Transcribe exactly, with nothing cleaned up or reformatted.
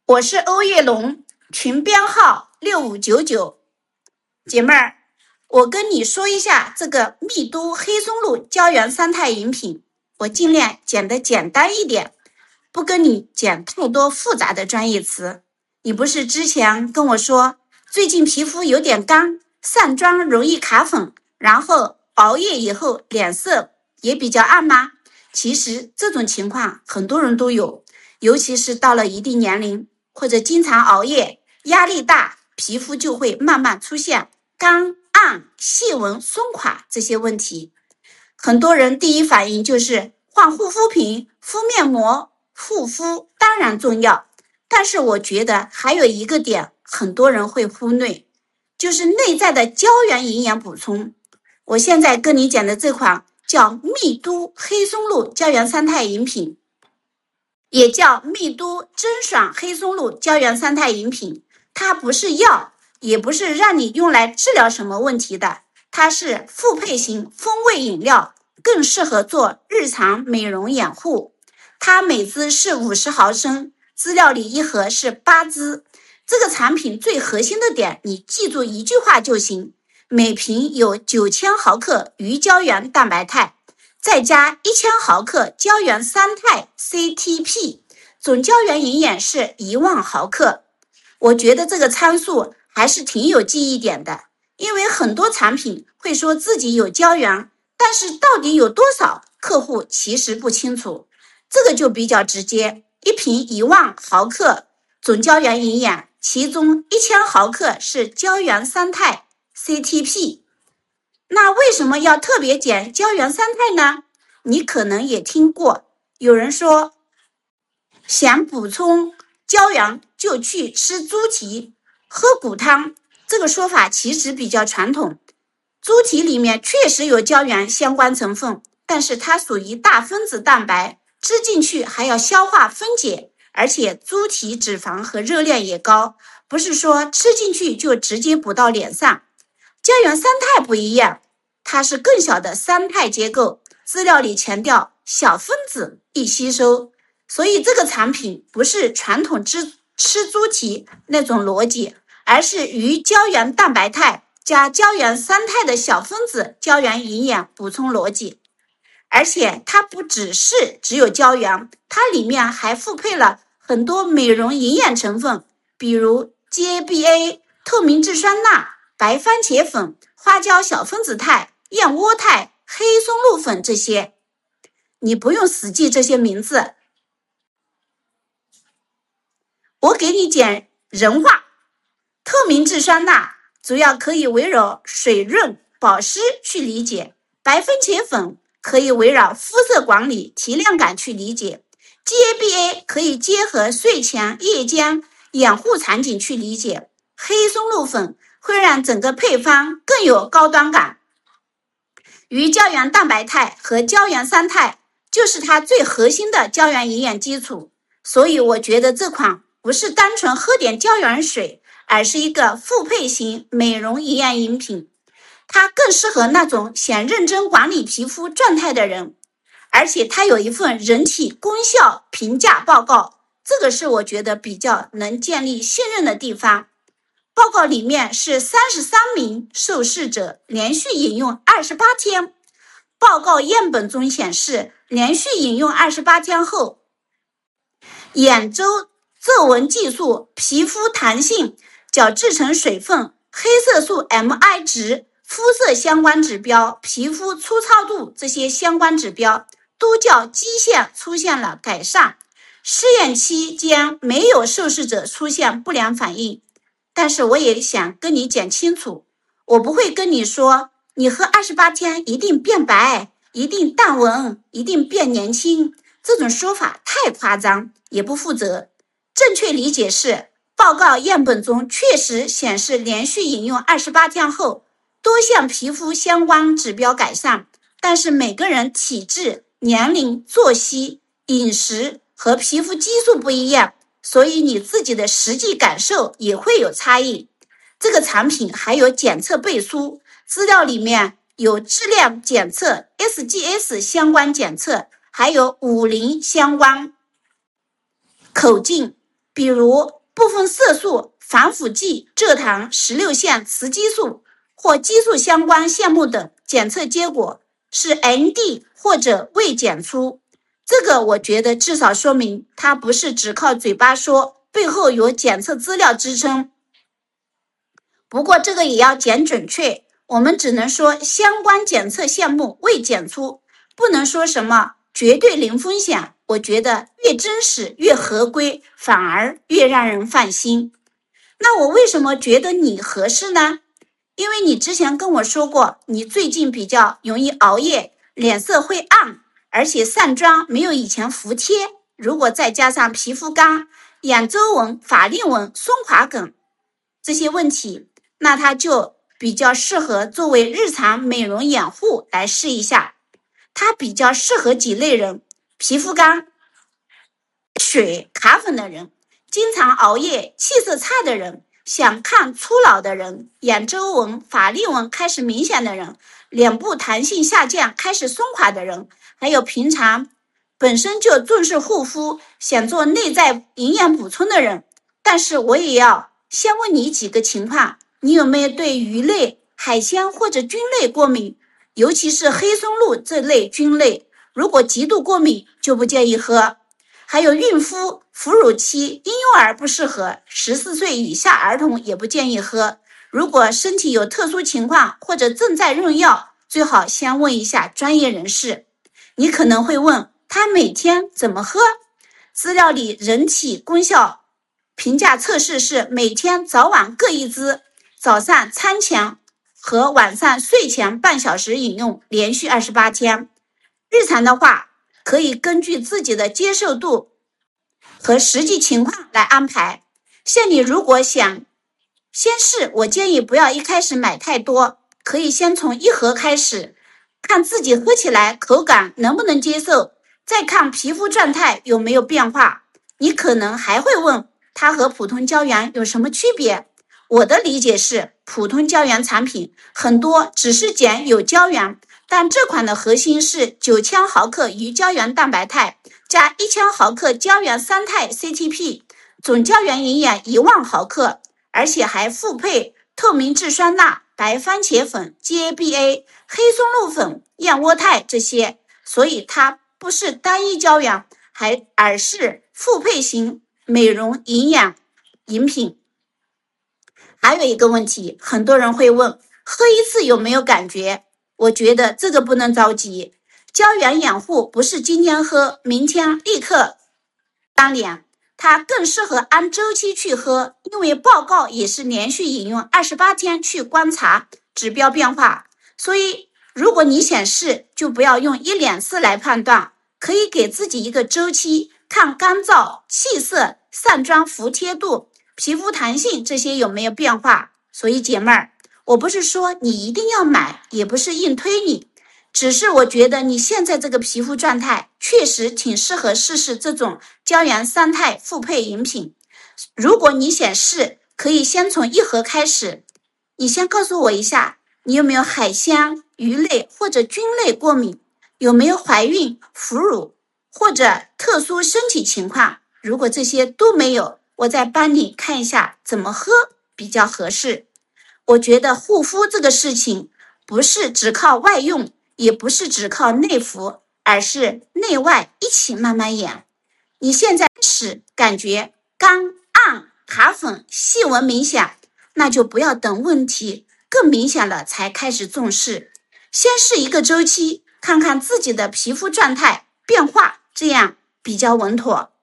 我是欧叶龙，群编号六五九九。姐妹儿，我跟你说一下这个蜜都黑松露胶原三肽饮品，我尽量讲得简单一点，不跟你讲太多复杂的专业词。你不是之前跟我说最近皮肤有点干，上妆容易卡粉，然后熬夜以后脸色也比较暗吗？其实这种情况很多人都有，尤其是到了一定年龄或者经常熬夜、压力大，皮肤就会慢慢出现干、暗、细纹、松垮这些问题。很多人第一反应就是换护肤品、敷面膜，护肤当然重要，但是我觉得还有一个点很多人会忽略，就是内在的胶原营养补充。我现在跟你讲的这款叫蜜都黑松露胶原三肽饮品，也叫蜜都珍爽黑松露胶原三肽饮品，它不是药，也不是让你用来治疗什么问题的，它是复配型风味饮料，更适合做日常美容养护。它每支是五十毫升，资料里一盒是八支。这个产品最核心的点，你记住一句话就行，每瓶有九千毫克鱼胶原蛋白肽，再加一千毫克胶原三肽 C T P， 总胶原营养是一万毫克。我觉得这个参数还是挺有记忆点的，因为很多产品会说自己有胶原，但是到底有多少，客户其实不清楚。这个就比较直接，一瓶一万毫克总胶原营养，其中一千毫克是胶原三肽 C T P。 那为什么要特别讲胶原三肽呢？你可能也听过，有人说想补充胶原就去吃猪蹄、喝骨汤，这个说法其实比较传统。猪蹄里面确实有胶原相关成分，但是它属于大分子蛋白，吃进去还要消化分解，而且猪蹄脂肪和热量也高，不是说吃进去就直接补到脸上。胶原三肽不一样，它是更小的三肽结构，资料里强调小分子易吸收，所以这个产品不是传统吃吃猪蹄那种逻辑，而是鱼胶原蛋白肽加胶原三肽的小分子胶原营养补充逻辑。而且它不只是只有胶原，它里面还复配了很多美容营养成分，比如 G A B A、 透明质酸钠、白番茄粉、花椒小分子肽、燕窝肽、黑松露粉这些。你不用死记这些名字，我给你讲人话。透明质酸钠主要可以围绕水润保湿去理解，白番茄粉可以围绕肤色管理提亮感去理解， G A B A 可以结合睡前夜间养护场景去理解，黑松露粉会让整个配方更有高端感。鱼胶原蛋白肽和胶原三肽就是它最核心的胶原营养基础，所以我觉得这款不是单纯喝点胶原水，而是一个复配型美容营养饮品，它更适合那种想认真管理皮肤状态的人。而且它有一份人体功效评价报告，这个是我觉得比较能建立信任的地方。报告里面是三十三名受试者连续饮用二十八天，报告样本中显示，连续饮用二十八天后，眼周皱纹计数、皮肤弹性、角质层水分、黑色素 M I 值、肤色相关指标、皮肤粗糙度这些相关指标都较基线出现了改善。试验期间没有受试者出现不良反应。但是我也想跟你讲清楚，我不会跟你说你喝二十八天一定变白，一定淡纹，一定变年轻，这种说法太夸张，也不负责。正确理解是，报告样本中确实显示连续饮用二十八天后，多项皮肤相关指标改善，但是每个人体质、年龄、作息、饮食和皮肤激素不一样，所以你自己的实际感受也会有差异。这个产品还有检测背书，资料里面有质量检测、S G S 相关检测，还有五零相关口径，比如部分色素、防腐剂、蔗糖、十六线雌激素或激素相关项目等检测结果是 N D 或者未检出。这个我觉得至少说明它不是只靠嘴巴说，背后有检测资料支撑。不过这个也要讲准确，我们只能说相关检测项目未检出，不能说什么绝对零风险。我觉得越真实越合规，反而越让人放心。那我为什么觉得你合适呢？因为你之前跟我说过，你最近比较容易熬夜，脸色会暗，而且上妆没有以前服帖，如果再加上皮肤干、眼周纹、法令纹、松垮梗这些问题，那它就比较适合作为日常美容养护来试一下。它比较适合几类人：皮肤干、水、卡粉的人，经常熬夜、气色差的人，想看初老的人，眼周纹、法令纹开始明显的人，脸部弹性下降开始松垮的人，还有平常本身就重视护肤，想做内在营养补充的人。但是我也要先问你几个情况：你有没有对鱼类、海鲜或者菌类过敏？尤其是黑松露这类菌类，如果极度过敏就不建议喝。还有孕妇、哺乳期、婴幼儿不适合，十四岁以下儿童也不建议喝。如果身体有特殊情况或者正在用药，最好先问一下专业人士。你可能会问，他每天怎么喝？资料里人体功效评价测试是每天早晚各一支，早上餐前和晚上睡前半小时饮用，连续二十八天。日常的话，可以根据自己的接受度和实际情况来安排。像你如果想先试，我建议不要一开始买太多，可以先从一盒开始，看自己喝起来口感能不能接受，再看皮肤状态有没有变化。你可能还会问，它和普通胶原有什么区别？我的理解是，普通胶原产品很多只是讲有胶原，但这款的核心是九千毫克鱼胶原蛋白肽加一千毫克胶原三肽 C T P， 总胶原营养一万毫克，而且还复配透明质酸钠、白番茄粉、G A B A、黑松露粉、燕窝肽这些，所以它不是单一胶原，还而是复配型美容营养饮品。还有一个问题，很多人会问，喝一次有没有感觉？我觉得这个不能着急，胶原养护不是今天喝，明天立刻当脸，它更适合按周期去喝，因为报告也是连续饮用二十八天去观察指标变化。所以如果你想试，就不要用一两次来判断，可以给自己一个周期，看干燥、气色、上妆服帖度、皮肤弹性这些有没有变化。所以姐妹儿，我不是说你一定要买，也不是硬推你，只是我觉得你现在这个皮肤状态确实挺适合试试这种胶原三肽复配饮品。如果你想试，可以先从一盒开始。你先告诉我一下，你有没有海鲜、鱼类或者菌类过敏？有没有怀孕、哺乳或者特殊身体情况？如果这些都没有，我再帮你看一下怎么喝比较合适。我觉得护肤这个事情不是只靠外用，也不是只靠内服，而是内外一起慢慢养。你现在是感觉干、暗、卡粉、细纹明显，那就不要等问题更明显了才开始重视，先试一个周期，看看自己的皮肤状态变化，这样比较稳妥。